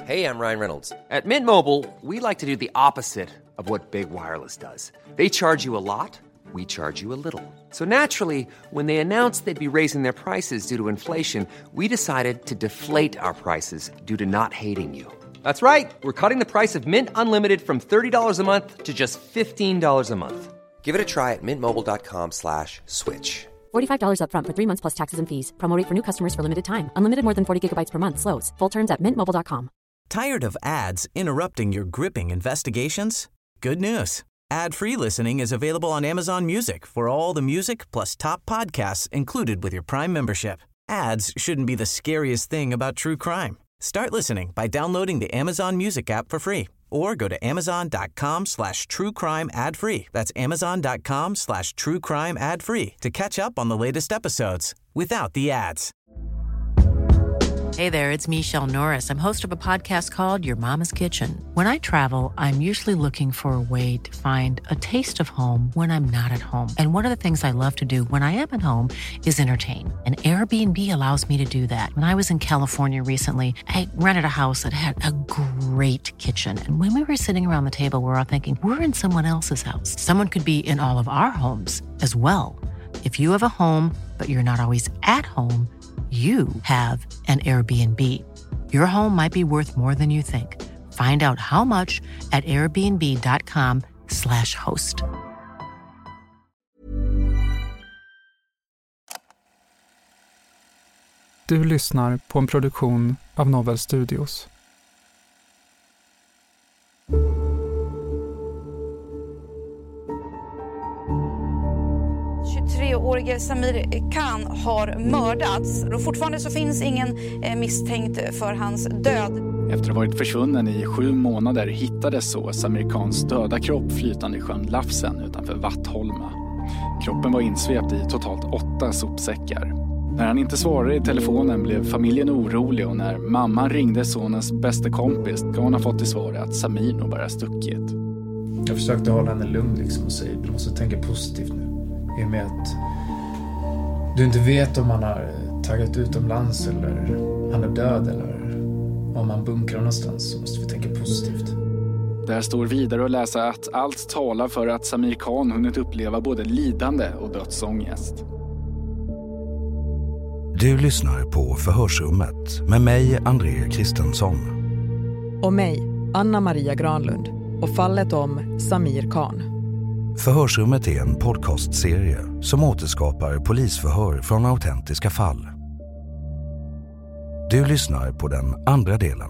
Hey, I'm Ryan Reynolds. At Mint Mobile, we like to do the opposite of what Big Wireless does. They charge you a lot, we charge you a little. So naturally, when they announced they'd be raising their prices due to inflation, we decided to deflate our prices due to not hating you. That's right. We're cutting the price of Mint Unlimited from $30 a month to just $15 a month. Give it a try at mintmobile.com/switch. $45 up front for 3 months plus taxes and fees. Promo rate for new customers for limited time. Unlimited more than 40 gigabytes per month. Slows full terms at mintmobile.com. Tired of ads interrupting your gripping investigations? Good news. Ad-free listening is available on Amazon Music for all the music plus top podcasts included with your Prime membership. Ads shouldn't be the scariest thing about true crime. Start listening by downloading the Amazon Music app for free or go to amazon.com/truecrime ad-free. That's amazon.com/truecrime ad-free to catch up on the latest episodes without the ads. Hey there, it's Michelle Norris. I'm host of a podcast called Your Mama's Kitchen. When I travel, I'm usually looking for a way to find a taste of home when I'm not at home. And one of the things I love to do when I am at home is entertain. And Airbnb allows me to do that. When I was in California recently, I rented a house that had a great kitchen. And when we were sitting around the table, we were all thinking, we're in someone else's house. Someone could be in all of our homes as well. If you have a home, but you're not always at home, you have an Airbnb. Your home might be worth more than you think. Find out how much at airbnb.com/host. Du lyssnar på en produktion av Novel Studios. Årige Samir Khan har mördats. Och fortfarande så finns ingen misstänkt för hans död. Efter att ha varit försvunnen i 7 månader hittades så Samir Khans döda kropp flytande i sjön Lafsen utanför Vattholma. Kroppen var insvept i totalt 8 sopsäckar. När han inte svarade i telefonen blev familjen orolig och när mamman ringde sonens bästa kompis gav hon fått till svar att Samir nog bara stuckit. Jag försökte hålla henne lugn liksom och säga du måste tänka positivt nu. I och med att du inte vet om han har tagit utomlands eller han är död eller om han bunkrar någonstans så måste vi tänka positivt. Där står vidare att läsa att allt talar för att Samir Khan hunnit uppleva både lidande och dödsångest. Du lyssnar på Förhörsrummet med mig, André Kristensson. Och mig, Anna-Maria Granlund. Och fallet om Samir Khan. Förhörsrummet är en podcastserie som återskapar polisförhör från autentiska fall. Du lyssnar på den andra delen.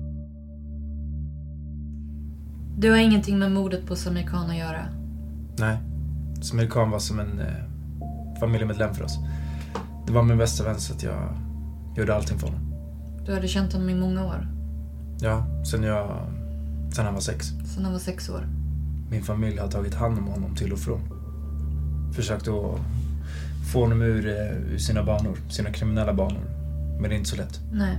Du har ingenting med mordet på Samir Khan att göra? Nej, Samir Khan var som en familjemedlem för oss. Det var min bästa vän så att jag gjorde allting för honom. Du hade känt honom i många år? Ja, sen han var 6. Sen han var 6 år? Min familj har tagit hand om honom till och från. Försökt att få honom ur sina banor, sina kriminella banor. Men det är inte så lätt. Nej.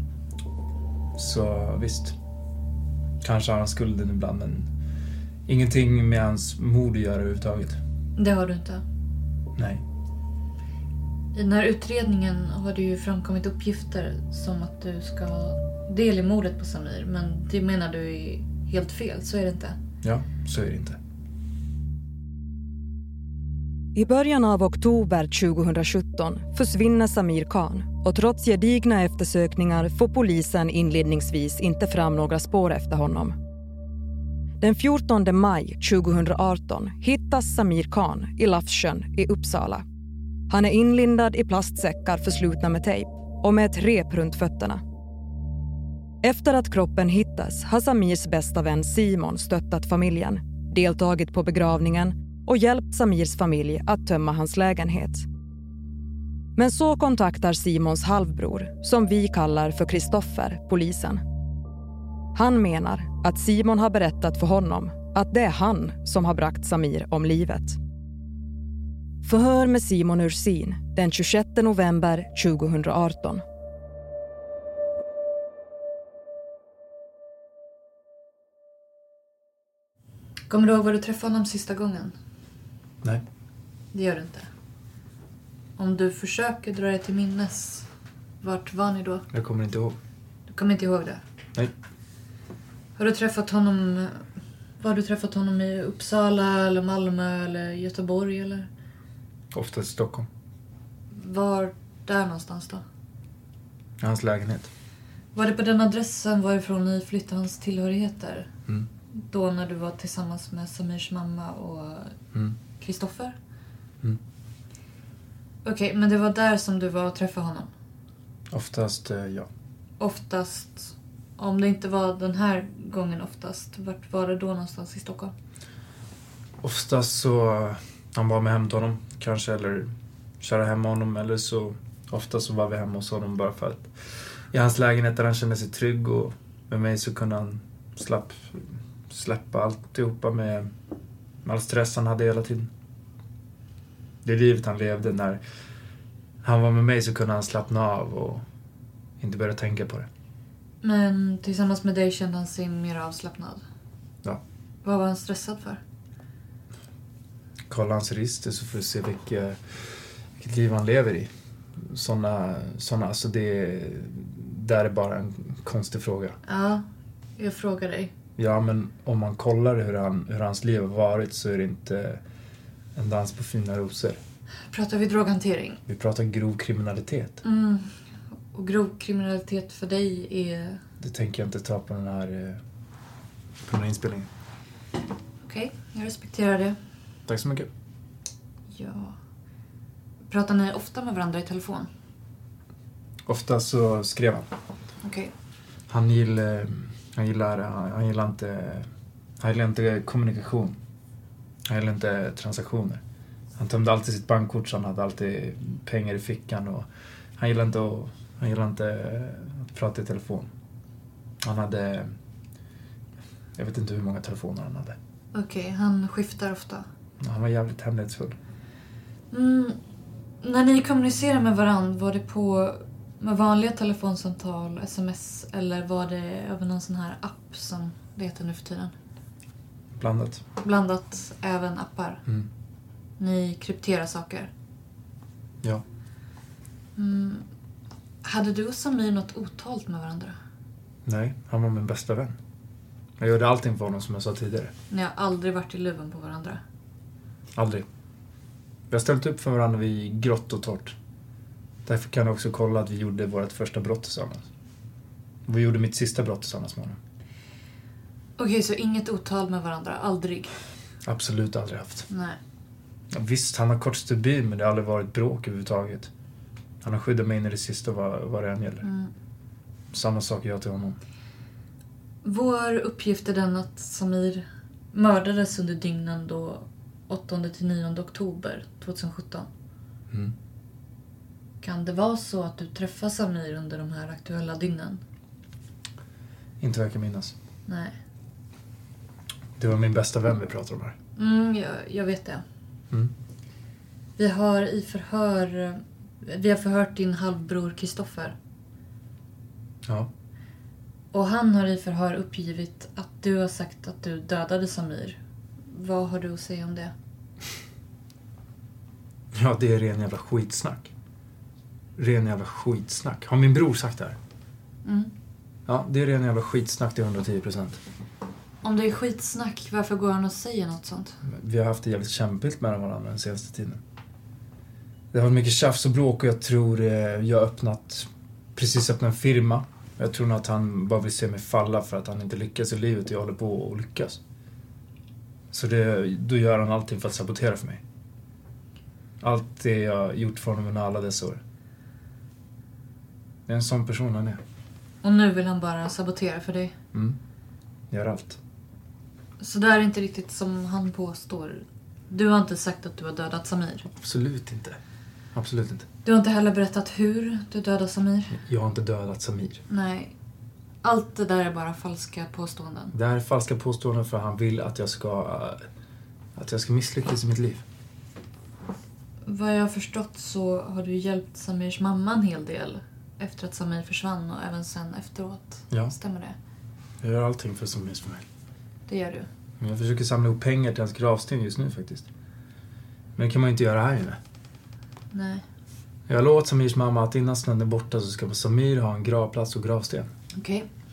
Så visst, kanske har han skulden ibland, men ingenting med hans mord att göra överhuvudtaget. Det har du inte? Nej. I den här utredningen har det ju framkommit uppgifter som att du ska ha del i mordet på Samir. Men det menar du är helt fel, så är det inte? Ja, så är det inte. I början av oktober 2017 försvinner Samir Khan och trots gedigna eftersökningar får polisen inledningsvis inte fram några spår efter honom. Den 14 maj 2018 hittas Samir Khan i Lafsjön i Uppsala. Han är inlindad i plastsäckar förslutna med tejp och med ett rep runt fötterna. Efter att kroppen hittas har Samirs bästa vän Simon stöttat familjen, deltagit på begravningen och hjälpt Samirs familj att tömma hans lägenhet. Men så kontaktar Simons halvbror, som vi kallar för Kristoffer, polisen. Han menar att Simon har berättat för honom att det är han som har bragt Samir om livet. Förhör med Simon Ursin den 26 november 2018. Kommer du ihåg var du träffade honom sista gången? Nej. Det gör du inte. Om du försöker dra dig till minnes, vart var ni då? Jag kommer inte ihåg. Du kommer inte ihåg det? Nej. Har du träffat honom... Var du träffat honom i Uppsala eller Malmö eller Göteborg eller? Ofta i Stockholm. Var där någonstans då? I hans lägenhet. Var det på den adressen varifrån ni flyttade hans tillhörigheter? Mm. Då när du var tillsammans med Samirs mamma och Kristoffer? Mm. Okej, men det var där som du var och träffade honom? Oftast, ja. Oftast, om det inte var den här gången oftast, vart var det då någonstans i Stockholm? Oftast så han var med hem till honom kanske, eller köra hem honom, eller så ofta så var vi hemma hos honom bara för att i hans lägenhet där han kände sig trygg, och med mig så kunde han släppa alltihopa med all stress han hade hela tiden. Det livet han levde, när han var med mig så kunde han slappna av och inte börja tänka på det. Men tillsammans med dig kände han sig mer avslappnad? Ja. Vad var han stressad för? Kolla hans register så får du se vilket liv han lever i. Såna, alltså det där är bara en konstig fråga. Ja, jag frågar dig. Ja, men om man kollar hur hans liv har varit så är det inte en dans på fina rosor. Pratar vi droghantering? Vi pratar grov kriminalitet. Mm. Och grov kriminalitet för dig är... Det tänker jag inte ta på den här inspelningen. Okej, jag respekterar det. Tack så mycket. Ja. Pratar ni ofta med varandra i telefon? Ofta så skrev han. Okej. Han gillar inte kommunikation. Han gillar inte transaktioner. Han tömde alltid sitt bankkort, så han hade alltid pengar i fickan, och han gillar inte att prata i telefon. Han hade, jag vet inte hur många telefoner han hade. Okej, han skiftar ofta. Han var jävligt hemlighetsfull. När ni kommunicerar med varandra, var det med vanliga telefonsamtal, sms, eller var det över någon sån här app som det heter nu för tiden? Blandat. Blandat, även appar. Mm. Ni krypterar saker. Ja. Hade du och Samir något otalt med varandra? Nej, han var min bästa vän. Jag gjorde allting för honom som jag sa tidigare. Ni har aldrig varit i luven på varandra? Aldrig. Vi har ställt upp för varandra vid grått och torrt. Därför kan jag också kolla att vi gjorde vårt första brott tillsammans. Vi gjorde mitt sista brott tillsammans med honom. Okej, så inget otal med varandra? Aldrig? Absolut aldrig haft. Nej. Ja, visst, han har kort stubin, men det har aldrig varit bråk överhuvudtaget. Han har skyddat mig in i det sista vad det än gäller. Samma sak jag till honom. Vår uppgift är den att Samir mördades under dygnen då 8-9 oktober 2017. Kan det vara så att du träffade Samir under de här aktuella dygnen? Inte verkar minnas. Nej. Det var min bästa vän vi pratar om här. Jag vet det. Vi har förhört din halvbror Kristoffer. Ja. Och han har i förhör uppgivit att du har sagt att du dödade Samir. Vad har du att säga om det? Ja, det är ren jävla skitsnack. Ren jävla skitsnack. Har min bror sagt det här? Ja, det är ren jävla skitsnack till 110%. Om det är skitsnack, varför går han och säger något sånt? Vi har haft det jävligt kämpigt med varandra den senaste tiden. Det har varit mycket tjafs och bråk, och jag tror jag har precis öppnat en firma. Jag tror nog att han bara vill se mig falla för att han inte lyckas i livet, och jag håller på att lyckas. Så då gör han allting för att sabotera för mig. Allt det jag har gjort för honom under alla dessa år. Det är en sån person han är. Och nu vill han bara sabotera för dig? Gör allt. Så det är inte riktigt som han påstår. Du har inte sagt att du har dödat Samir? Absolut inte. Absolut inte. Du har inte heller berättat hur du dödade Samir? Jag har inte dödat Samir. Nej. Allt det där är bara falska påståenden. Det här är falska påståenden för han vill att jag ska misslyckas i mitt liv. Vad jag har förstått så har du hjälpt Samirs mamma en hel del efter att Samir försvann, och även sen efteråt. Ja. Stämmer det? Jag gör allting för Samirs familj. Det gör du. Men jag försöker samla ihop pengar till hans gravsten just nu faktiskt. Men det kan man inte göra här inne. Nej. Jag har lovat Samirs mamma att innan snön är borta så ska Samir ha en gravplats och gravsten. Okej.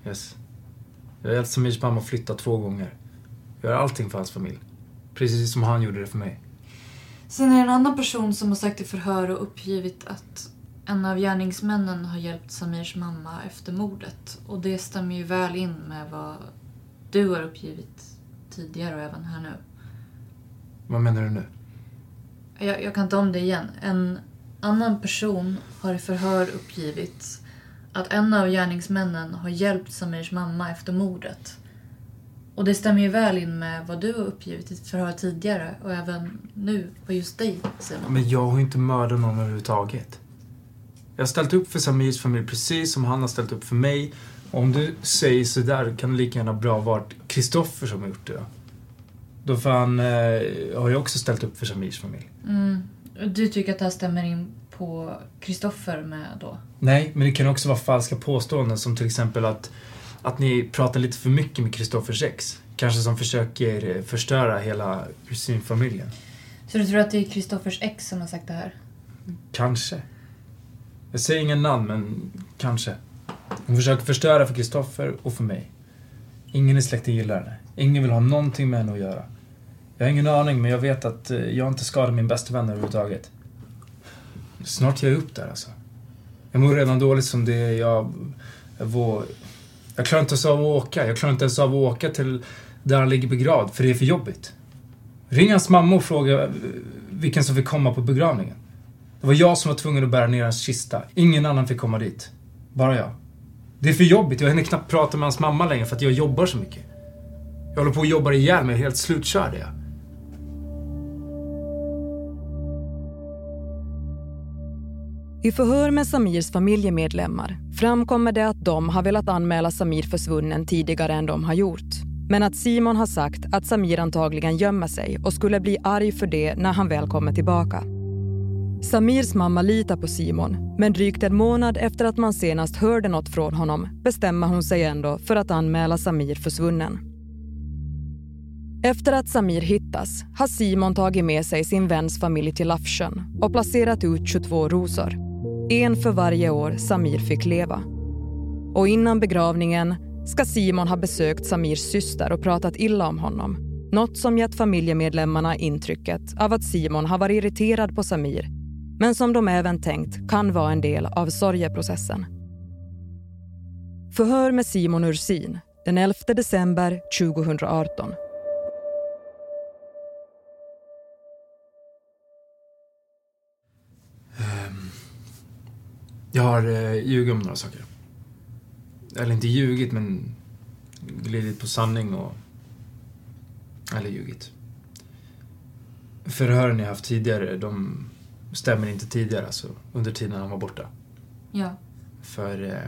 Yes. Jag har hjälpt Samirs mamma att flytta 2 gånger. Jag gör allting för hans familj. Precis som han gjorde det för mig. Sen är det en annan person som har sagt i förhör och uppgivit att en av gärningsmännen har hjälpt Samirs mamma efter mordet. Och det stämmer ju väl in med vad du har uppgivit tidigare och även här nu. Vad menar du nu? Jag kan ta om det igen. En annan person har i förhör uppgivit att en av gärningsmännen har hjälpt Samirs mamma efter mordet. Och det stämmer ju väl in med vad du har uppgivit i ett förhör tidigare och även nu på just dig, Simon. Men jag har inte mördat någon överhuvudtaget. Jag har ställt upp för Samirs familj precis som han har ställt upp för mig. Om du säger så där kan det lika gärna bra varit Kristoffer som har gjort det. Då fan har jag också ställt upp för Samirs familj. Du tycker att det här stämmer in på Kristoffer med då? Nej, men det kan också vara falska påståenden som till exempel att ni pratar lite för mycket med Kristoffers ex. Kanske som försöker förstöra hela familjen. Så du tror att det är Kristoffers ex som har sagt det här? Kanske. Jag säger ingen namn, men kanske. Hon försöker förstöra för Kristoffer och för mig. Ingen i släkten gillar henne. Ingen vill ha någonting med henne att göra. Jag har ingen aning, men jag vet att jag inte skadar min bästa vän överhuvudtaget. Snart ger jag upp där alltså. Jag mår redan dåligt som det är. Jag klarar inte ens av att åka. Jag klarar inte ens av att åka till där han ligger begravd, för det är för jobbigt. Ring hans mamma och fråga vilken som fick komma på begravningen. Det var jag som var tvungen att bära ner hans kista. Ingen annan fick komma dit. Bara jag. Det är för jobbigt. Jag hinner knappt prata med hans mamma längre för att jag jobbar så mycket. Jag håller på att jobba ihjäl mig, helt slutkörd är jag. I förhör med Samirs familjemedlemmar framkommer det att de har velat anmäla Samir försvunnen tidigare än de har gjort. Men att Simon har sagt att Samir antagligen gömmer sig och skulle bli arg för det när han väl kommer tillbaka. Samirs mamma litar på Simon, men drygt en månad efter att man senast hörde något från honom bestämmer hon sig ändå för att anmäla Samir försvunnen. Efter att Samir hittas har Simon tagit med sig sin väns familj till Lafsjön och placerat ut 22 rosor. En för varje år Samir fick leva. Och innan begravningen ska Simon ha besökt Samirs syster och pratat illa om honom. Något som gett familjemedlemmarna intrycket av att Simon har varit irriterad på Samir, men som de även tänkt kan vara en del av sorgeprocessen. Förhör med Simon Ursin den 11 december 2018. Jag har ljugit om några saker. Eller inte ljugit, men glidit på sanning och... Eller ljugit. Förhören jag haft tidigare, de stämmer inte tidigare, alltså under tiden han var borta. Ja. För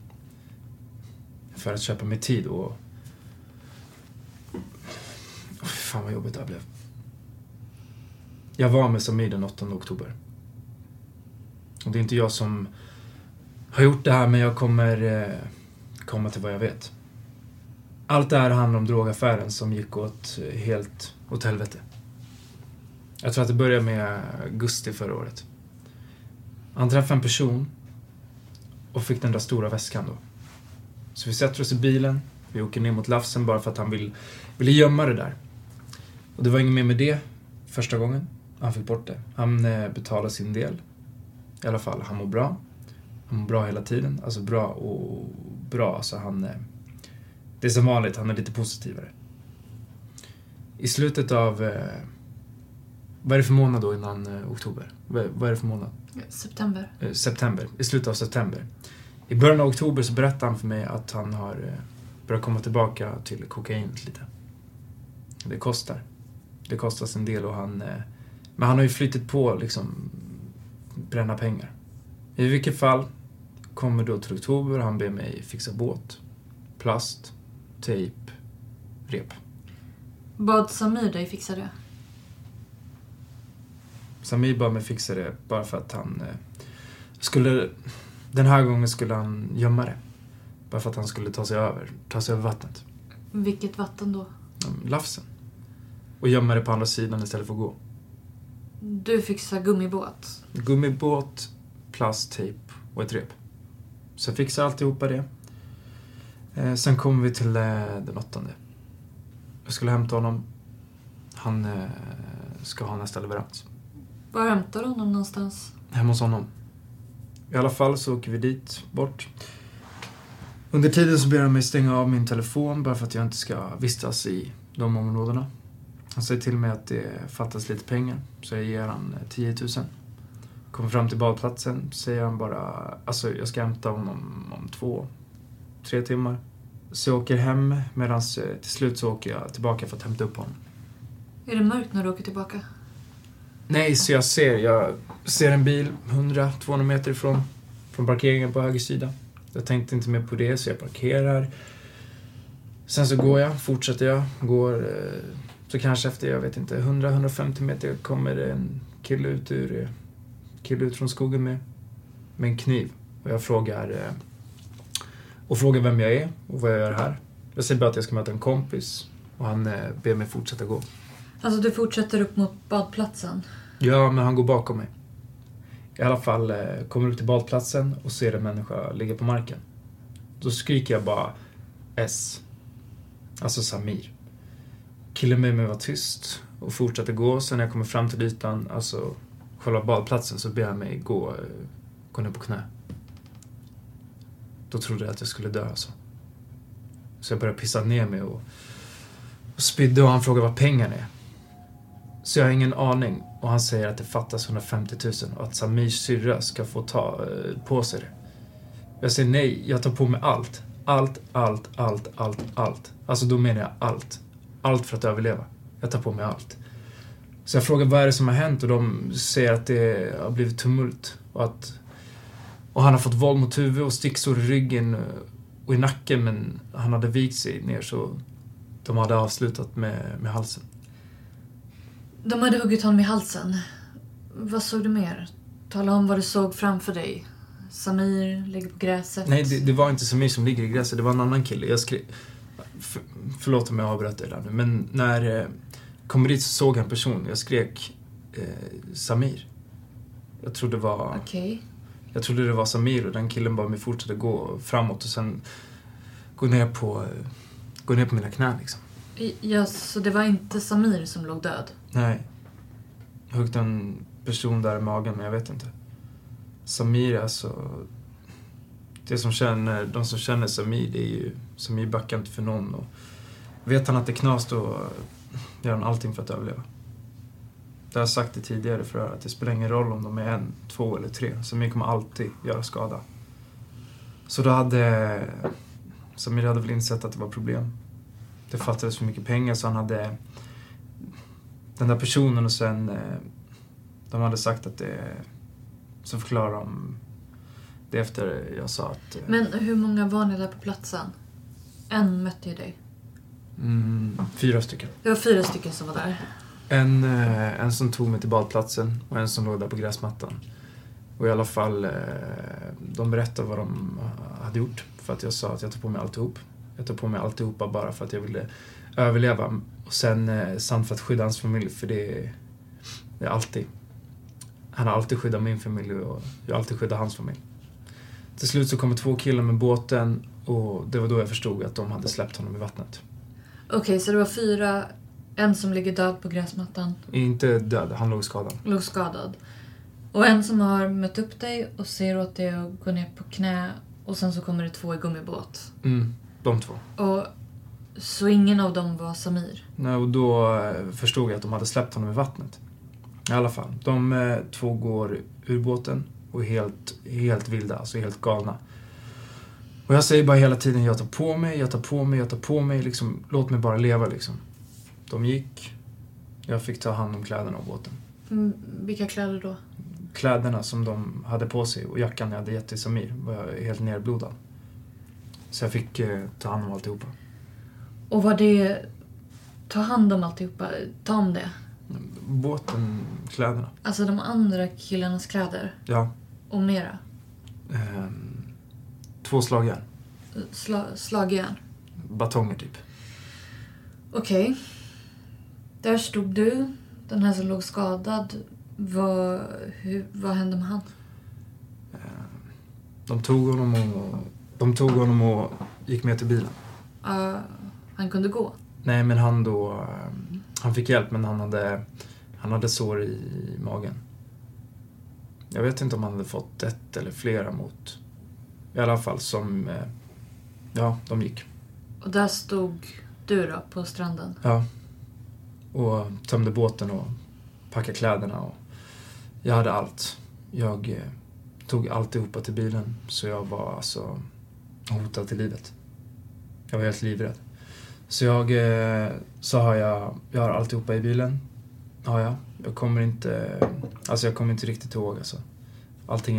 att köpa mig tid och... Fan vad jobbigt det här blev. Jag var med Samir den 8 oktober. Och det är inte jag som har gjort det här, men jag kommer komma till vad jag vet. Allt det här handlar om drogaffären som gick helt åt helvete. Jag tror att det började med augusti förra året. Han träffade en person och fick den där stora väskan då. Så vi sätter oss i bilen, vi åker ner mot Lafsen bara för att han ville gömma det där. Och det var inget mer med det första gången. Han fick bort det. Han betalade sin del. I alla fall, han mår bra. Han mår bra hela tiden. Alltså bra och bra. Alltså det är som vanligt, han är lite positivare. I slutet av... vad är det för månad då innan oktober? Vad är det för månad? September. September. I slutet av september. I början av oktober så berättade han för mig att han har börjat komma tillbaka till kokainet lite. Det kostar. Det kostar en del och men han har ju flyttat på liksom bränna pengar. I vilket fall kommer då till oktober. Han ber mig fixa båt, plast, tejp, rep. Bad Samir dig fixa det? Samir bad mig fixa det bara för att han den här gången skulle han gömma det. Bara för att han skulle ta sig över vattnet. Vilket vatten då? Lafsen. Och gömma det på andra sidan istället för att gå. Du fixar gummibåt? Gummibåt, plasttejp och ett rep. Så jag fixade alltihopa det. Sen kom vi till den 8:e. Jag skulle hämta honom. Han ska ha nästa leverans. Var hämtar du honom någonstans? Hemma hos honom. I alla fall så åker vi dit bort. Under tiden så ber han mig stänga av min telefon bara för att jag inte ska vistas i de områdena. Han säger till mig att det fattas lite pengar, så jag ger han 10 000. Kommer fram till badplatsen, säger han bara, alltså jag ska hämta honom om 2-3 timmar. Så jag åker hem, medan till slut så åker jag tillbaka för att hämta upp honom. Är det mörkt när du åker tillbaka? Nej, så jag ser en bil 100-200 meter ifrån parkeringen på höger sida. Jag tänkte inte mer på det, så jag parkerar. Sen så fortsätter jag, så kanske efter, jag vet inte, 100-150 meter kommer det en kille ut från skogen med en kniv. Och jag frågar vem jag är och vad jag gör här. Jag säger bara att jag ska möta en kompis och han ber mig fortsätta gå. Alltså du fortsätter upp mot badplatsen? Ja, men han går bakom mig. I alla fall kommer upp till badplatsen och ser en människa ligga på marken. Då skriker jag bara S. Alltså Samir. Killen med mig var tyst och fortsatte gå. Sen när jag kommer fram till ytan, alltså själva badplatsen, så ber han mig gå ner på knä. Då trodde jag att jag skulle dö alltså. Så jag började pissa ner mig och spydde, och han frågade vad pengarna är. Så jag har ingen aning, och han säger att det fattas 150 000 och att Samirs syrra ska få ta på sig det. Jag säger nej, jag tar på mig allt. Allt. Alltså då menar jag allt. Allt för att överleva. Jag tar på mig allt. Så jag frågar vad är det som har hänt, och de säger att det har blivit tumult. Och han har fått våld mot huvudet och sticksår i ryggen och i nacken, men han hade vikt sig ner, så de hade avslutat med halsen. De hade huggit honom i halsen. Vad såg du mer? Tala om vad du såg framför dig. Samir ligger på gräset. Nej, det var inte Samir som ligger i gräset. Det var en annan kille. Jag skrek... Förlåt om jag avbröt det där nu. Men när jag kom dit så såg jag en person. Jag skrek Samir. Jag trodde det var... Okej. Jag trodde det var Samir, och den killen bara mig fortsatte gå framåt och sen gå ner på mina knän liksom. Ja, så det var inte Samir som låg död? Nej. Jag högde en person där i magen, men jag vet inte. Samir, alltså... De som känner Samir, det är ju... Samir backar inte för någon. Och vet han att det knas, då gör han allting för att överleva. Det har jag sagt det tidigare för att det spelar ingen roll om de är 1, 2 eller 3. Samir kommer alltid göra skada. Så då hade... Samir hade väl insett att det var problem. Det fattades för mycket pengar, så han hade... Den där personen, och sen... De hade sagt att det... Så förklarar de det efter jag sa att... Men hur många var ni där på platsen? En mötte ju dig. 4 stycken. Det var 4 stycken som var där. En som tog mig till badplatsen och en som låg där på gräsmattan. Och i alla fall, de berättade vad de hade gjort. För att jag sa att jag tar på mig alltihop. Jag tar på mig alltihopa bara för att jag ville överleva. Och sen samt för att skydda hans familj, för det är alltid... Han har alltid skyddat min familj och jag har alltid skyddat hans familj. Till slut så kommer 2 killar med båten, och det var då jag förstod att de hade släppt honom i vattnet. Okej, så det var 4, en som ligger död på gräsmattan. Inte död, han låg skadad. Och en som har mött upp dig och ser åt dig och går ner på knä, och sen så kommer det 2 i gummibåt. De 2. Och så ingen av dem var Samir? Nej, och då förstod jag att de hade släppt honom i vattnet. I alla fall, de 2 går ur båten och är helt vilda, alltså helt galna. Och jag säger bara hela tiden, jag tar på mig, liksom, låt mig bara leva liksom. De gick, jag fick ta hand om kläderna av båten. Vilka kläder då? Kläderna som de hade på sig och jackan jag hade gett till Samir var helt nerblodad. Så jag fick ta hand om alltihopa. Och var det, ta hand om alltihopa, ta om det? Båten, kläderna. Alltså de andra killarnas kläder? Ja. Och mera? 2 slagjärn. Slagjärn? Batonger typ. Okej. Där stod du, den här som låg skadad. Vad hände med han? De tog honom och gick med till bilen. Han kunde gå? Nej, men han fick hjälp, men han hade sår i magen. Jag vet inte om han hade fått ett eller flera mot. I alla fall som, de gick. Och där stod du då på stranden? Ja. Och tömde båten och packade kläderna. Och jag hade allt. Jag tog alltihopa till bilen. Så jag var alltså hotad till livet. Jag var helt livrädd. Så jag sa jag har alltihopa i bilen. Ja. Jag kommer inte riktigt ihåg alltså. Allting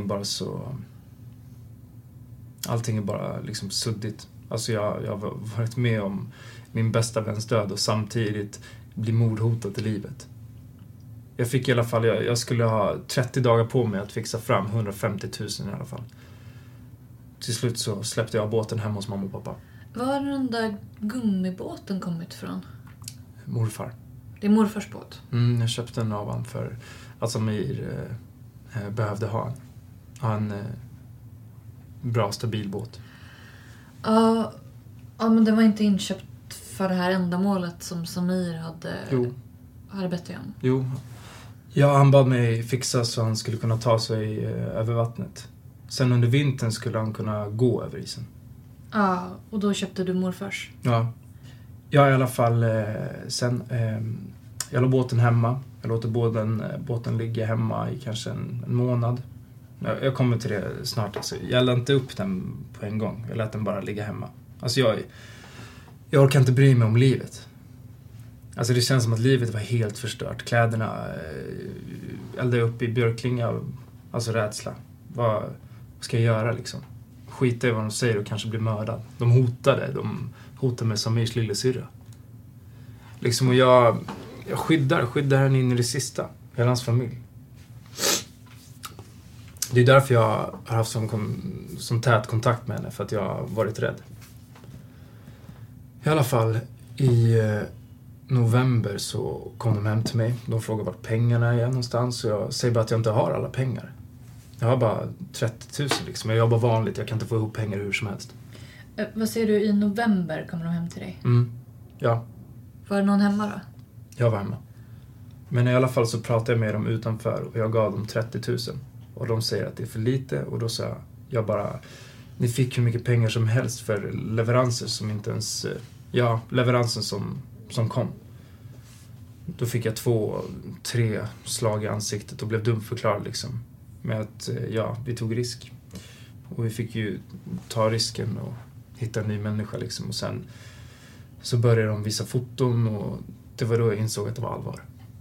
är bara liksom suddigt. Alltså jag har varit med om min bästa väns död och samtidigt bli mordhotad till livet. Jag fick i alla fall, jag skulle ha 30 dagar på mig att fixa fram 150 000 i alla fall. Till slut så släppte jag båten hem hos mamma och pappa. Var har den där gummibåten kommit från? Morfar. Det är morfars båt? Jag köpte den av han för att Samir behövde ha en bra, stabil båt. Ja, men det var inte inköpt för det här ändamålet som Samir hade bett dig om? Jo. Ja, han bad mig fixa så han skulle kunna ta sig över vattnet. Sen under vintern skulle han kunna gå över isen. Ja, och då köpte du morfars? Ja. Ja, i alla fall sen. Jag låg båten hemma. Jag låter båten ligga hemma i kanske en månad. Jag kommer till det snart. Alltså, jag lade inte upp den på en gång. Jag lät den bara ligga hemma. Alltså jag orkar inte bry mig om livet. Alltså det känns som att livet var helt förstört. Kläderna eldade upp i björklinga. Alltså rädsla. Vad ska jag göra liksom? Skita i vad de säger och kanske bli mördad. De hotade med Samirs lillasyrra. Liksom, och jag skyddar henne in i det sista. Hela hans familj. Det är därför jag har haft som tät kontakt med henne. För att jag har varit rädd. I alla fall i november så kom de hem till mig. De frågade vart pengarna är någonstans. Och jag säger bara att jag inte har alla pengar. Jag har bara 30 000 liksom. Jag jobbar vanligt. Jag kan inte få ihop pengar hur som helst. Vad säger du, i november kommer de hem till dig? Ja. Var det någon hemma då? Jag var hemma. Men i alla fall så pratade jag med dem utanför. Och jag gav dem 30 000. Och de säger att det är för lite. Och då sa jag bara... Ni fick hur mycket pengar som helst för leveranser som inte ens... Ja, leveransen som kom. Då fick jag 2-3 slag i ansiktet och blev dumförklarad liksom. Med att, vi tog risk. Och vi fick ju ta risken och hitta en ny människa liksom. Och sen så började de visa foton och det var då jag insåg att det var allvar.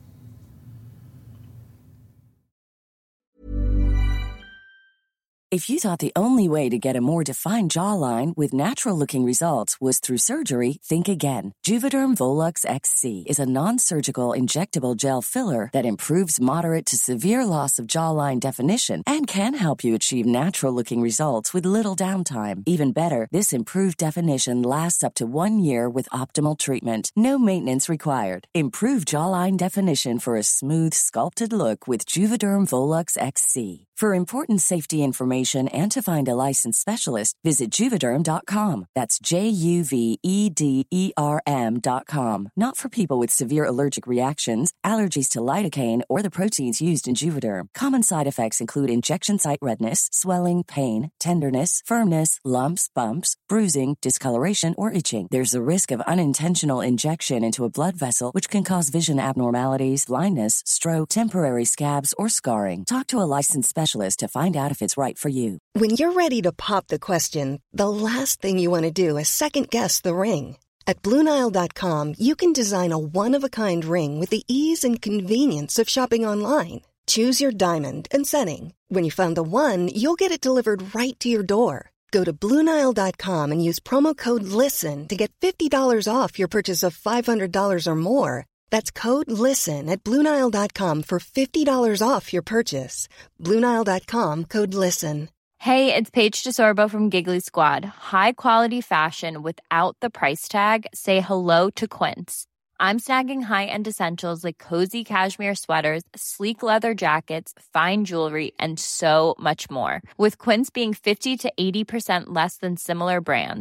If you thought the only way to get a more defined jawline with natural-looking results was through surgery, think again. Juvederm Volux XC is a non-surgical injectable gel filler that improves moderate to severe loss of jawline definition and can help you achieve natural-looking results with little downtime. Even better, this improved definition lasts up to 1 year with optimal treatment. No maintenance required. Improve jawline definition for a smooth, sculpted look with Juvederm Volux XC. For important safety information and to find a licensed specialist, visit Juvederm.com. That's JUVEDERM.com. Not for people with severe allergic reactions, allergies to lidocaine, or the proteins used in Juvederm. Common side effects include injection site redness, swelling, pain, tenderness, firmness, lumps, bumps, bruising, discoloration, or itching. There's a risk of unintentional injection into a blood vessel, which can cause vision abnormalities, blindness, stroke, temporary scabs, or scarring. Talk to a licensed specialist to find out if it's right for you. When you're ready to pop the question, the last thing you want to do is second-guess the ring. At BlueNile.com, you can design a one-of-a-kind ring with the ease and convenience of shopping online. Choose your diamond and setting. When you find the one, you'll get it delivered right to your door. Go to BlueNile.com and use promo code LISTEN to get $50 off your purchase of $500 or more. That's code LISTEN at BlueNile.com for $50 off your purchase. BlueNile.com, code LISTEN. Hey, it's Paige DeSorbo from Giggly Squad. High quality fashion without the price tag. Say hello to Quince. I'm snagging high-end essentials like cozy cashmere sweaters, sleek leather jackets, fine jewelry, and so much more. With Quince being 50 to 80% less than similar brands.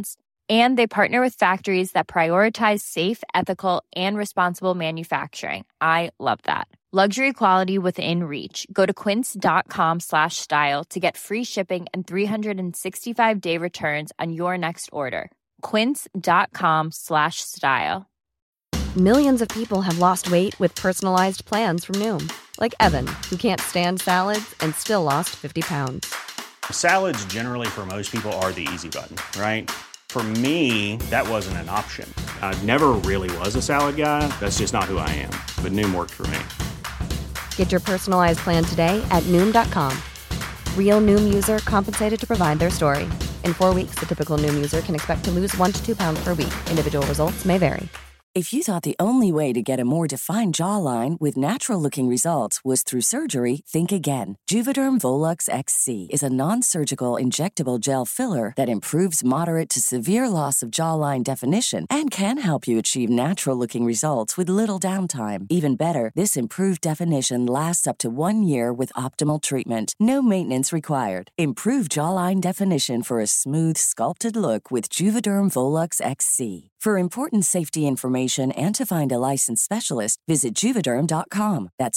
And they partner with factories that prioritize safe, ethical, and responsible manufacturing. I love that. Luxury quality within reach. Go to quince.com/style to get free shipping and 365-day returns on your next order. Quince.com/style. Millions of people have lost weight with personalized plans from Noom. Like Evan, who can't stand salads and still lost 50 pounds. Salads generally for most people are the easy button, right? For me, that wasn't an option. I never really was a salad guy. That's just not who I am. But Noom worked for me. Get your personalized plan today at Noom.com. Real Noom user compensated to provide their story. In 4 weeks, the typical Noom user can expect to lose 1 to 2 pounds per week. Individual results may vary. If you thought the only way to get a more defined jawline with natural-looking results was through surgery, think again. Juvederm Volux XC is a non-surgical injectable gel filler that improves moderate to severe loss of jawline definition and can help you achieve natural-looking results with little downtime. Even better, this improved definition lasts up to 1 year with optimal treatment. No maintenance required. Improve jawline definition for a smooth, sculpted look with Juvederm Volux XC. For important safety information and to find a licensed specialist, visit Juvederm.com. That's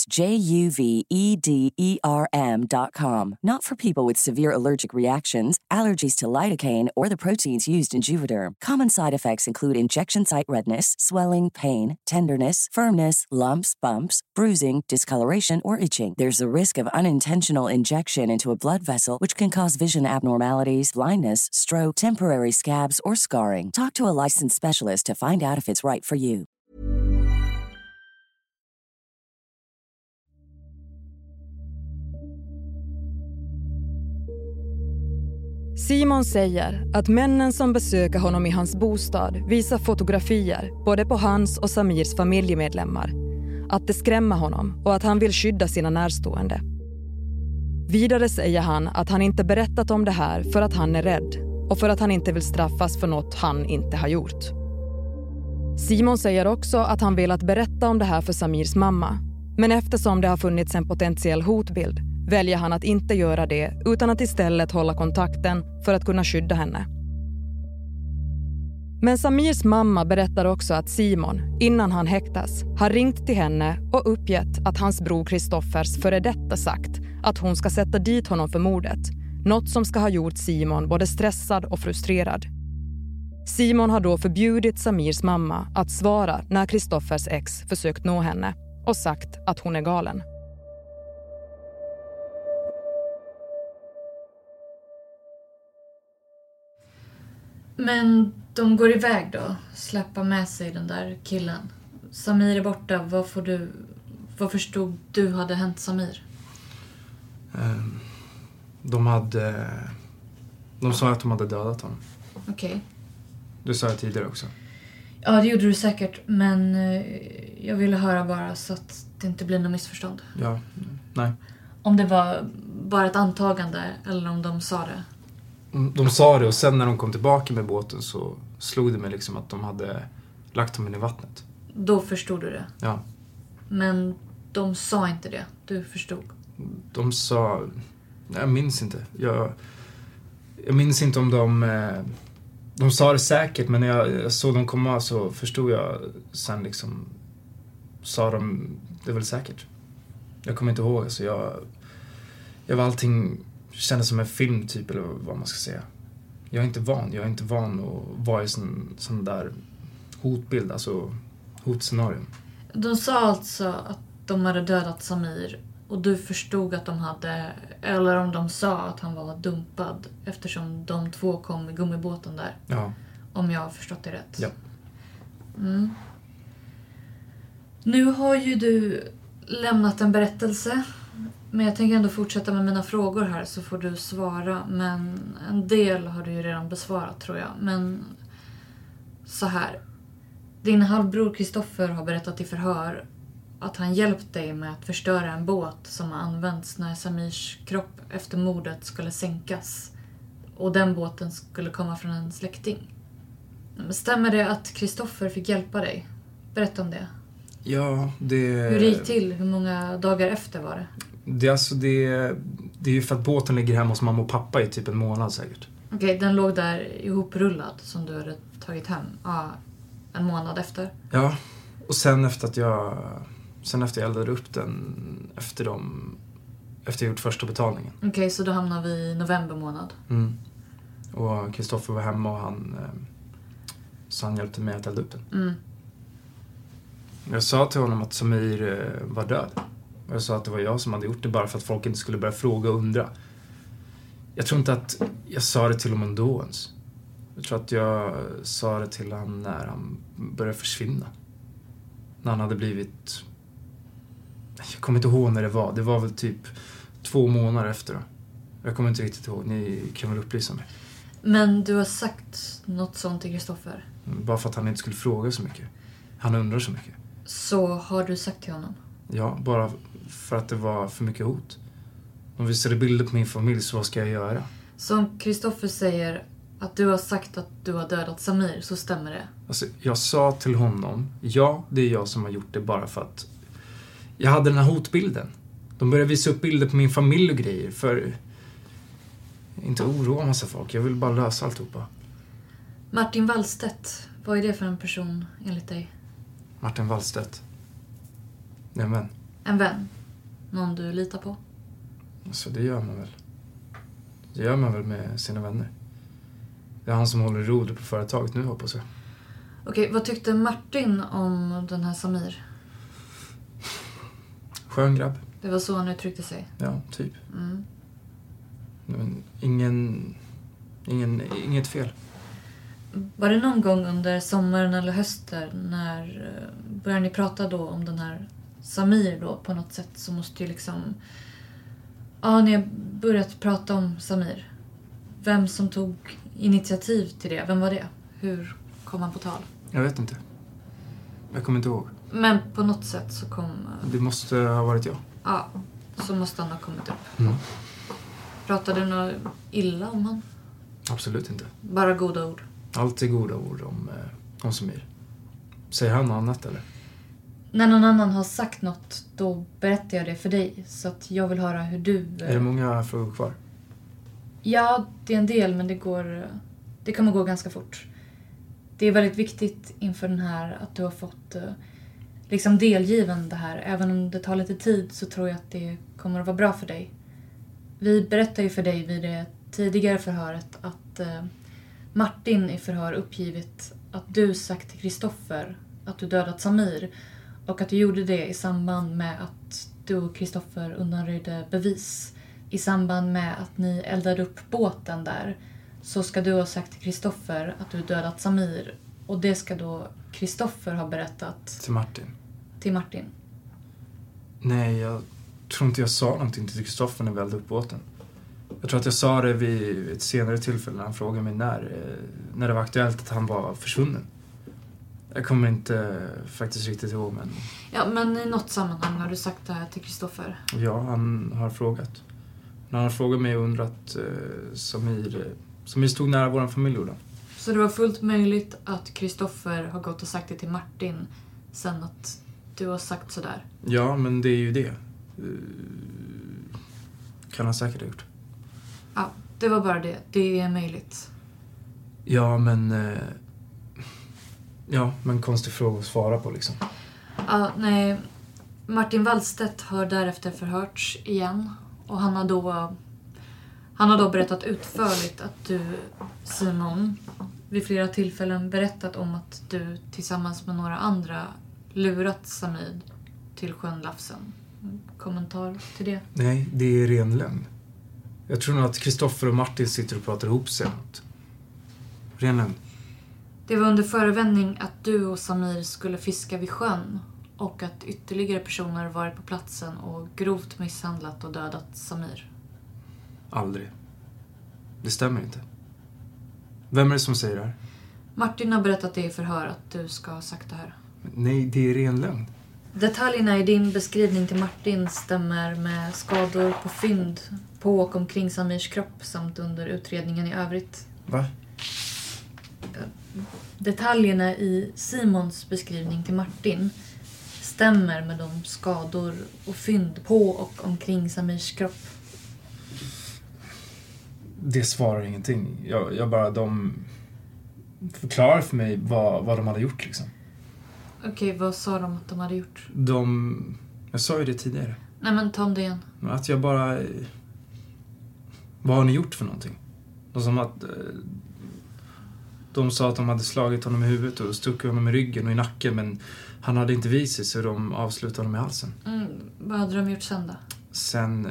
JUVEDERM.com. Not for people with severe allergic reactions, allergies to lidocaine, or the proteins used in Juvederm. Common side effects include injection site redness, swelling, pain, tenderness, firmness, lumps, bumps, bruising, discoloration, or itching. There's a risk of unintentional injection into a blood vessel, which can cause vision abnormalities, blindness, stroke, temporary scabs, or scarring. Talk to a licensed specialist to find out if it's right for you. Simon säger att männen som besöker honom i hans bostad visar fotografier både på hans och Samirs familjemedlemmar. Att det skrämmer honom och att han vill skydda sina närstående. Vidare säger han att han inte berättat om det här för att han är rädd och för att han inte vill straffas för något han inte har gjort. Simon säger också att han vill att berätta om det här för Samirs mamma. Men eftersom det har funnits en potentiell hotbild väljer han att inte göra det utan att istället hålla kontakten för att kunna skydda henne. Men Samirs mamma berättar också att Simon, innan han häktas, har ringt till henne och uppgett att hans bror Kristoffers före detta sagt att hon ska sätta dit honom för mordet. Något som ska ha gjort Simon både stressad och frustrerad. Simon har då förbjudit Samirs mamma att svara när Kristoffers ex försökt nå henne och sagt att hon är galen. Men de går iväg då, släppa med sig den där killen. Samir är borta, vad förstod du hade hänt Samir? De sa att de hade dödat honom. Okej. Du sa det tidigare också. Ja, det gjorde du säkert. Men jag ville höra bara så att det inte blir något missförstånd. Ja, nej. Om det var bara ett antagande eller om de sa det. De sa det och sen när de kom tillbaka med båten så slog det mig liksom att de hade lagt honom i vattnet. Då förstod du det? Ja. Men de sa inte det. Du förstod? De sa... Jag minns inte. Jag minns inte om de sa det säkert, men när jag såg dem komma så förstod jag sen liksom... Sa de det väl säkert. Jag kommer inte ihåg. Alltså jag var allting... Kändes som en film typ, eller vad man ska säga. Jag är inte van att vara i sån där hotbild, alltså hotscenarium. De sa alltså att de hade dödat Samir och du förstod att de hade, eller om de sa att han var dumpad eftersom de två kom i gummibåten där. Ja. Om jag har förstått det rätt. Ja. Mm. Nu har ju du lämnat en berättelse. Men jag tänker ändå fortsätta med mina frågor här så får du svara. Men en del har du ju redan besvarat tror jag. Men så här. Din halvbror Kristoffer har berättat i förhör att han hjälpt dig med att förstöra en båt som har använts när Samirs kropp efter mordet skulle sänkas. Och den båten skulle komma från en släkting. Stämmer det att Kristoffer fick hjälpa dig? Berätta om det. Ja, det... Hur det gick till? Hur många dagar efter var det? Det är ju för att båten ligger hemma hos mamma och pappa i typ en månad säkert. Okej, den låg där ihoprullad som du hade tagit hem en månad efter? Ja, och sen efter jag eldade upp den efter jag gjort första betalningen. Okej, så då hamnar vi i november månad. Och Kristoffer var hemma och han hjälpte mig att elda upp den. Jag sa till honom att Samir var död. Och jag sa att det var jag som hade gjort det bara för att folk inte skulle börja fråga och undra. Jag tror inte att jag sa det till honom ändå ens. Jag tror att jag sa det till honom när han började försvinna. När han hade blivit... Jag kommer inte ihåg när det var. Det var väl typ 2 månader efter då. Jag kommer inte riktigt ihåg. Ni kan väl upplysa mig. Men du har sagt något sånt till Kristoffer? Bara för att han inte skulle fråga så mycket. Han undrar så mycket. Så har du sagt till honom? Ja, bara för att det var för mycket hot. De visade bilder på min familj, så vad ska jag göra? Så om Kristoffer säger att du har sagt att du har dödat Samir, så stämmer det? Alltså, jag sa till honom, ja, det är jag som har gjort det bara för att jag hade den här hotbilden. De började visa upp bilder på min familj och grejer för inte oroa en massa folk. Jag vill bara lösa alltihopa. Martin Wallstedt, vad är det för en person enligt dig? Martin Wallstedt. Det är en vän. En vän? Någon du litar på? Alltså, det gör man väl. Det gör man väl med sina vänner. Det är han som håller rodret på företaget nu, hoppas jag. Okej, vad tyckte Martin om den här Samir? Skön grabb. Det var så han uttryckte sig? Ja, typ. Men inget fel. Var det någon gång under sommaren eller hösten när började ni prata då om den här Samir då på något sätt, så måste ju liksom... Ja, ni har börjat prata om Samir. Vem som tog initiativ till det? Vem var det? Hur kom han på tal? Jag vet inte. Jag kommer inte ihåg. Men på något sätt så kom... Det måste ha varit jag. Ja, så måste han ha kommit upp. Pratade du något illa om han? Absolut inte. Bara goda ord? Alltid goda ord om Samir. Säger han något annat eller? När någon annan har sagt något, då berättar jag det för dig. Så att jag vill höra hur du... Är det många frågor kvar? Ja, det är en del, men det kommer gå ganska fort. Det är väldigt viktigt inför den här att du har fått liksom delgiven det här. Även om det tar lite tid så tror jag att det kommer att vara bra för dig. Vi berättar ju för dig vid det tidigare förhöret att Martin i förhör uppgivit att du sagt till Kristoffer att du dödat Samir. Och att du gjorde det i samband med att du och Kristoffer undanröjde bevis. I samband med att ni eldade upp båten där, så ska du ha sagt till Kristoffer att du dödat Samir. Och det ska då Kristoffer ha berättat... Till Martin. Nej, jag tror inte jag sa någonting till Kristoffer när vi eldade upp båten. Jag tror att jag sa det vid ett senare tillfälle när han frågade mig när det var aktuellt att han var försvunnen. Jag kommer inte faktiskt riktigt ihåg, men... Ja, men i något sammanhang har du sagt det här till Kristoffer? Ja, han har frågat. När han har frågat mig och undrat Samir stod nära vår familj då. Så det var fullt möjligt att Kristoffer har gått och sagt det till Martin sen att du har sagt sådär? Ja, men det är ju det. Kan han säkert ha gjort. Ja, det var bara det. Det är möjligt. Ja, men konstig fråga att svara på liksom. Ja, nej. Martin Wallstedt har därefter förhörts igen. Och han har då berättat utförligt att du, Simon, vid flera tillfällen berättat om att du tillsammans med några andra lurat Samir till sjön Lafsen. Kommentar till det? Nej, det är ren lögn. Jag tror nog att Kristoffer och Martin sitter och pratar ihop sig. Ren lögn. Det var under förevändning att du och Samir skulle fiska vid sjön och att ytterligare personer varit på platsen och grovt misshandlat och dödat Samir. Aldrig. Det stämmer inte. Vem är det som säger det här? Martin har berättat det i förhör att du ska ha sagt det här. Nej, det är ren lögn. Detaljerna i din beskrivning till Martin stämmer med skador på fynd på och omkring Samirs kropp samt under utredningen i övrigt. Va? Detaljerna i Simons beskrivning till Martin stämmer med de skador och fynd på och omkring Samirs kropp. Det svarar ingenting. Jag bara, de förklarar för mig vad de hade gjort liksom. Okej, vad sa de att de hade gjort? Jag sa ju det tidigare. Nej, men ta om det igen. Att jag bara... Vad har ni gjort för någonting? De sa att de hade slagit honom i huvudet och stuckit honom i ryggen och i nacken, men han hade inte visat så de avslutade honom i halsen. Vad hade de gjort sen då? Sen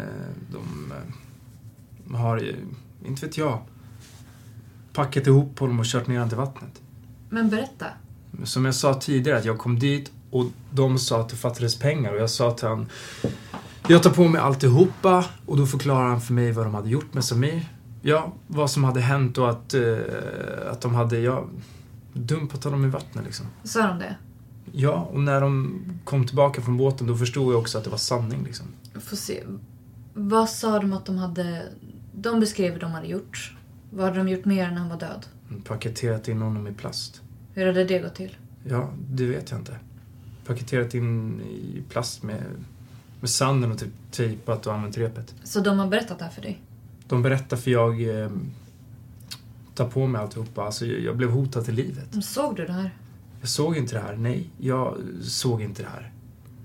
de har, inte vet jag, packat ihop honom och kört ner han till vattnet. Men berätta. Som jag sa tidigare, att jag kom dit och de sa att det fattades pengar. Och jag sa till han, jag tar på mig alltihopa. Och då förklarar han för mig vad de hade gjort med Samir. Ja, vad som hade hänt och att de hade dumpat honom i vattnet liksom. Sa de det? Ja, och när de kom tillbaka från båten då förstod jag också att det var sanning liksom. Jag får se. Vad sa de att de hade... De beskrev vad de hade gjort. Vad hade de gjort mer när han var död? Paketerat in honom i plast. Hur hade det gått till? Ja, det vet jag inte. Paketerat in i plast med sanden och typ tejpat och använt repet. Så de har berättat det här för dig? De berättar för jag tar på mig alltihopa. Alltså jag blev hotad till livet. Såg du det här? Jag såg inte det här, nej. Jag såg inte det här.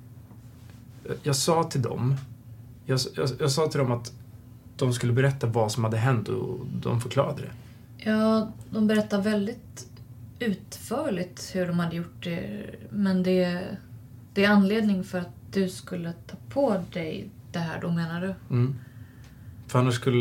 Jag sa till dem... Jag sa till dem att de skulle berätta vad som hade hänt och de förklarade det. Ja, de berättar väldigt utförligt hur de hade gjort det. Men det är anledning för att du skulle ta på dig det här då, menar du? Mm. För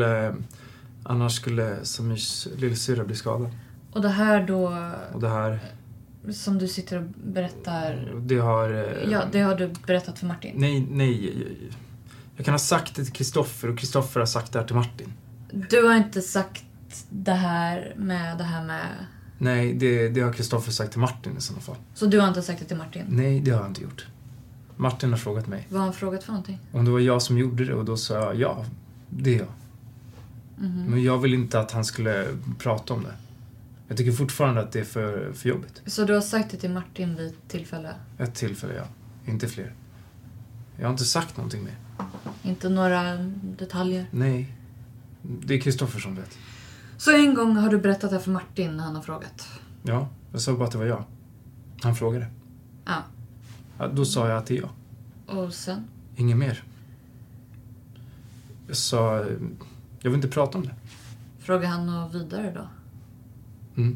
annars skulle Samirs lillsyrra bli skadad. Och det här då... Och det här... Som du sitter och berättar... Det har... Ja, det har du berättat för Martin. Nej. Jag kan ha sagt det till Kristoffer och Kristoffer har sagt det här till Martin. Du har inte sagt det här med... Nej, det har Kristoffer sagt till Martin i sådana fall. Så du har inte sagt det till Martin? Nej, det har jag inte gjort. Martin har frågat mig. Vad har han frågat för någonting? Om det var jag som gjorde det och då sa jag ja, det är jag. Mm-hmm. Men jag vill inte att han skulle prata om det. Jag tycker fortfarande att det är för jobbigt. Så du har sagt det till Martin vid tillfälle? Ett tillfälle, ja. Inte fler. Jag har inte sagt någonting mer. Inte några detaljer? Nej. Det är Kristoffer som vet. Så en gång har du berättat det för Martin när han har frågat? Ja, jag sa bara att det var jag. Han frågade. Ja. Då sa jag att det är jag. Och sen? Inget mer. Jag sa... Jag vill inte prata om det. Frågade han något vidare då? Mm.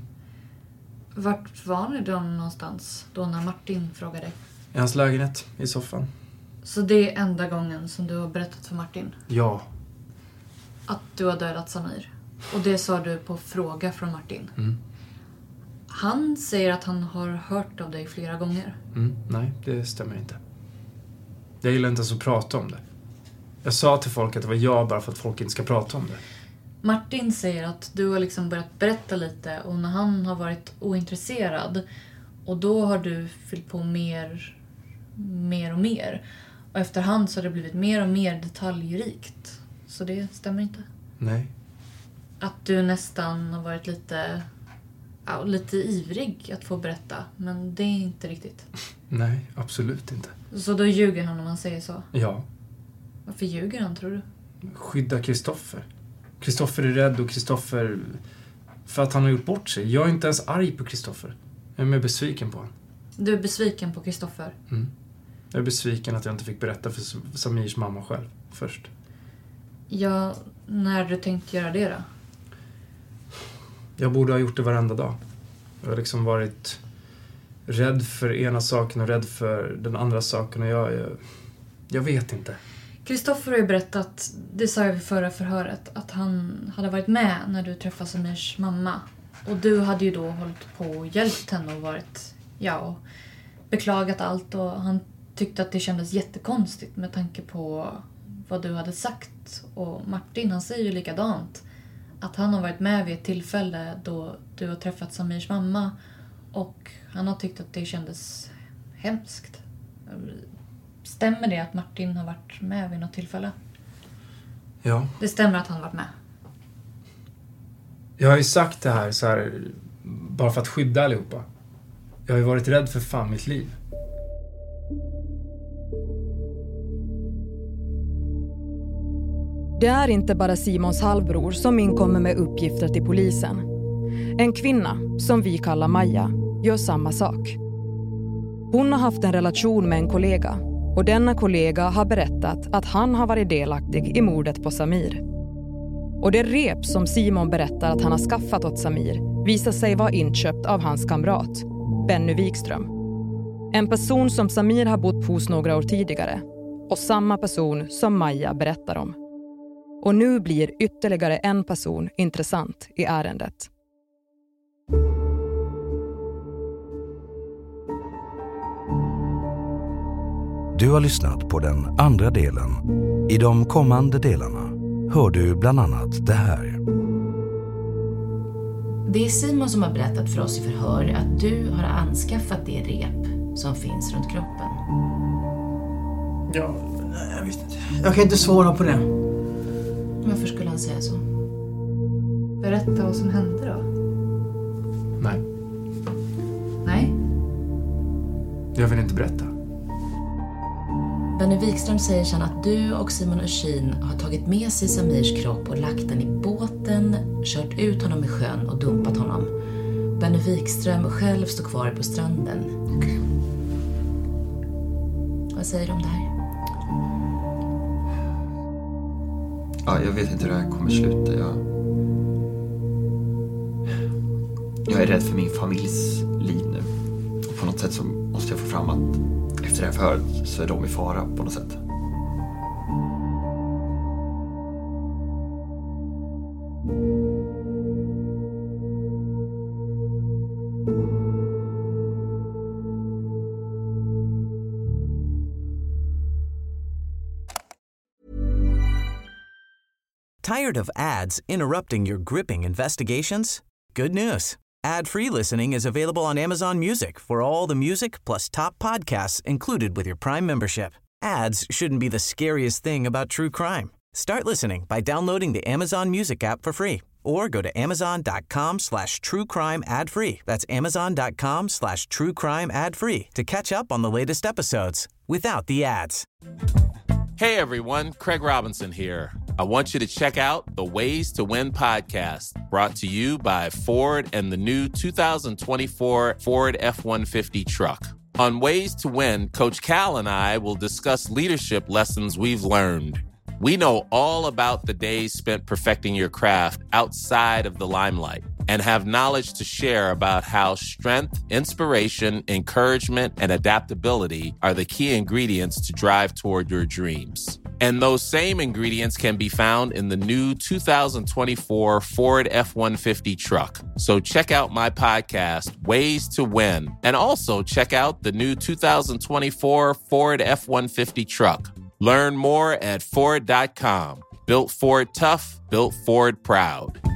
Vart var ni då någonstans då när Martin frågade? I hans lägenhet, i soffan. Så det är enda gången som du har berättat för Martin? Ja. Att du har dödat Samir? Och det sa du på fråga från Martin? Mm. Han säger att han har hört av dig flera gånger. Nej, det stämmer inte. Jag gillar inte ens att prata om det. Jag sa till folk att det var jag bara för att folk inte ska prata om det. Martin säger att du har liksom börjat berätta lite och när han har varit ointresserad och då har du fyllt på mer och mer. Och efterhand så har det blivit mer och mer detaljrikt. Så det stämmer inte. Nej. Att du nästan har varit lite ivrig att få berätta, men det är inte riktigt. Nej, absolut inte. Så då ljuger han om man säger så? Ja. Varför ljuger han, tror du? Skydda Kristoffer. Kristoffer är rädd och Kristoffer... För att han har gjort bort sig. Jag är inte ens arg på Kristoffer. Jag är mer besviken på honom. Du är besviken på Kristoffer? Mm. Jag är besviken att jag inte fick berätta för Samirs mamma själv först. Ja, när du tänkte göra det då? Jag borde ha gjort det varenda dag. Jag har liksom varit rädd för ena saken och rädd för den andra saken. Och jag vet inte. Kristoffer har ju berättat, det sa jag vid förra förhöret, att han hade varit med när du träffade Samirs mamma. Och du hade ju då hållit på och hjälpt henne och varit, och beklagat allt. Och han tyckte att det kändes jättekonstigt med tanke på vad du hade sagt. Och Martin, han säger ju likadant. Att han har varit med vid ett tillfälle då du har träffat Samirs mamma. Och han har tyckt att det kändes hemskt. Stämmer det att Martin har varit med vid något tillfälle? Ja. Det stämmer att han har varit med. Jag har ju sagt det här så här bara för att skydda allihopa. Jag har ju varit rädd för fan mitt liv. Det är inte bara Simons halvbror som inkommer med uppgifter till polisen. En kvinna, som vi kallar Maja, gör samma sak. Hon har haft en relation med en kollega och denna kollega har berättat att han har varit delaktig i mordet på Samir. Och det rep som Simon berättar att han har skaffat åt Samir visar sig vara inköpt av hans kamrat, Benny Wikström. En person som Samir har bott hos några år tidigare och samma person som Maja berättar om. Och nu blir ytterligare en person intressant i ärendet. Du har lyssnat på den andra delen. I de kommande delarna hör du bland annat det här. Det är Simon som har berättat för oss i förhör att du har anskaffat det rep som finns runt kroppen. Ja, jag vet inte. Jag kan inte svara på det. Varför skulle han säga så? Berätta vad som hände då. Nej. Nej? Jag vill inte berätta. Benny Wikström säger sedan att du och Simon Özin har tagit med sig Samirs kropp och lagt den i båten, kört ut honom i sjön och dumpat honom. Benny Wikström själv står kvar på stranden. Okej. Vad säger du om det här? Ja, jag vet inte hur det här kommer sluta. Jag är rädd för min familjs liv nu. Och på något sätt så måste jag få fram att efter det här förhöret så är de i fara på något sätt. Tired of ads interrupting your gripping investigations? Good news. Ad-free listening is available on Amazon Music for all the music plus top podcasts included with your Prime membership. Ads shouldn't be the scariest thing about true crime. Start listening by downloading the Amazon Music app for free or go to amazon.com/truecrime ad-free. That's amazon.com/truecrime ad-free to catch up on the latest episodes without the ads. Hey everyone, Craig Robinson here. I want you to check out the Ways to Win podcast, brought to you by Ford and the new 2024 Ford F-150 truck. On Ways to Win, Coach Cal and I will discuss leadership lessons we've learned. We know all about the days spent perfecting your craft outside of the limelight and have knowledge to share about how strength, inspiration, encouragement, and adaptability are the key ingredients to drive toward your dreams. And those same ingredients can be found in the new 2024 Ford F-150 truck. So check out my podcast, Ways to Win, and also check out the new 2024 Ford F-150 truck. Learn more at Ford.com. Built Ford tough, built Ford proud.